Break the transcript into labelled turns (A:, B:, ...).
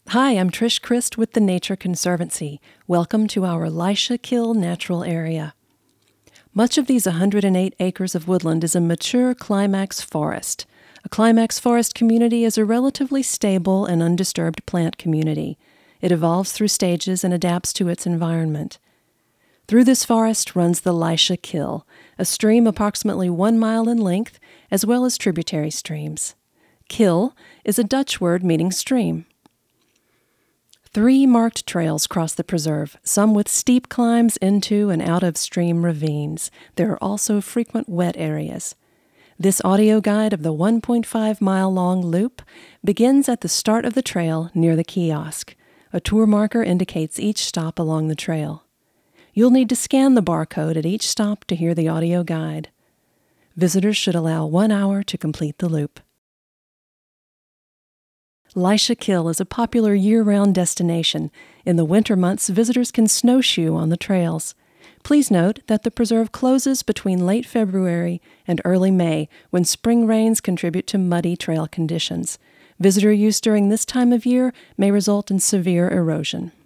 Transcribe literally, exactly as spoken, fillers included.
A: Hi, I'm Trish Christ with the Nature Conservancy. Welcome to our Lisha Kill Natural Area. Much of these one hundred eight acres of woodland is a mature climax forest. A climax forest community is a relatively stable and undisturbed plant community. It evolves through stages and adapts to its environment. Through this forest runs the Lisha Kill, a stream approximately one mile in length, as well as tributary streams. Kill is a Dutch word meaning stream. Three marked trails cross the preserve, some with steep climbs into and out of stream ravines. There are also frequent wet areas. This audio guide of the one point five mile long loop begins at the start of the trail near the kiosk. A tour marker indicates each stop along the trail. You'll need to scan the barcode at each stop to hear the audio guide. Visitors should allow one hour to complete the loop. Lisha Kill is a popular year-round destination. In the winter months, visitors can snowshoe on the trails. Please note that the preserve closes between late February and early May when spring rains contribute to muddy trail conditions. Visitor use during this time of year may result in severe erosion.